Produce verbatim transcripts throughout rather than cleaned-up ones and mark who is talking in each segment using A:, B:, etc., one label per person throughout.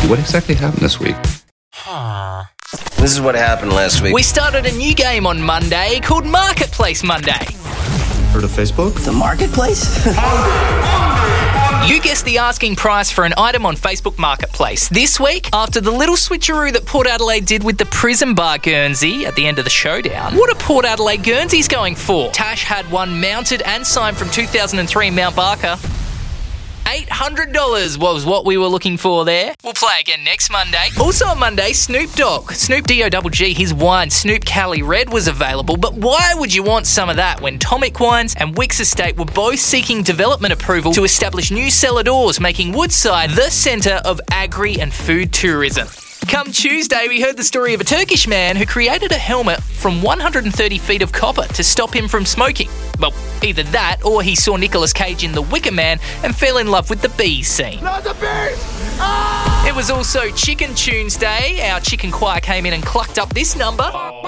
A: What exactly happened this week?
B: This is what happened last week.
C: We started a new game on Monday called Marketplace Monday.
D: Heard of Facebook?
B: The marketplace?
C: You guess the asking price for an item on Facebook Marketplace. This week, after the little switcheroo that Port Adelaide did with the Prison Bar Guernsey at the end of the showdown, what are Port Adelaide Guernseys going for? Tash had one mounted and signed from two thousand three Mount Barker. eight hundred dollars was what we were looking for there. We'll play again next Monday. Also on Monday, Snoop Dogg. Snoop D O G G, his wine, Snoop Cali Red, was available. But why would you want some of that when Tomic Wines and Wicks Estate were both seeking development approval to establish new cellar doors, making Woodside the centre of agri and food tourism? Come Tuesday, we heard the story of a Turkish man who created a helmet from one hundred thirty feet of copper to stop him from smoking. Well, either that or he saw Nicolas Cage in The Wicker Man and fell in love with the bees scene.
E: Not the bees! Ah!
C: It was also Chicken Tuesday. Our chicken choir came in and clucked up this number,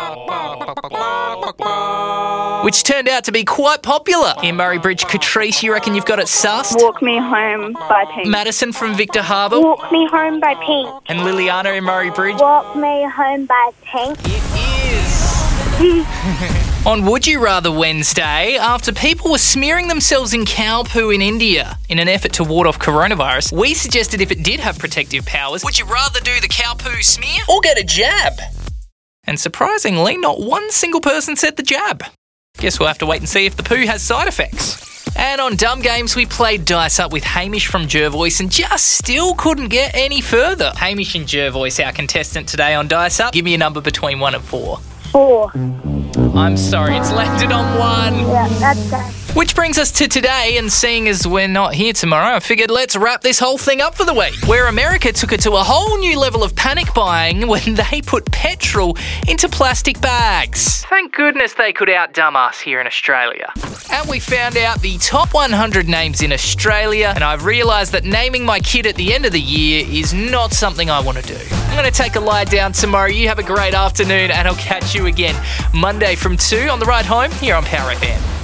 C: which turned out to be quite popular. In Murray Bridge, Catrice, you reckon you've got it sussed?
F: Walk Me Home by Pink.
C: Madison from Victor Harbour.
F: Walk Me Home by Pink.
C: And Liliana in Murray Bridge.
F: Walk Me Home by Pink.
C: It is. On Would You Rather Wednesday, after people were smearing themselves in cow poo in India in an effort to ward off coronavirus, we suggested if it did have protective powers, would you rather do the cow poo smear or get a jab? And surprisingly, not one single person said the jab. Guess we'll have to wait and see if the poo has side effects. And on Dumb Games, we played Dice Up with Hamish from Jervois and just still couldn't get any further. Hamish and Jervois, our contestant today on Dice Up. Give me a number between one and four.
F: Four.
C: I'm sorry, it's landed on one.
F: Yeah, that's good.
C: Which brings us to today, and seeing as we're not here tomorrow, I figured let's wrap this whole thing up for the week, where America took it to a whole new level of panic buying when they put petrol into plastic bags. Thank goodness they could outdumb us here in Australia. And we found out the top one hundred names in Australia, and I've realised that naming my kid at the end of the year is not something I want to do. I'm going to take a lie down tomorrow. You have a great afternoon, and I'll catch you again Monday from two on the ride home here on Power F M.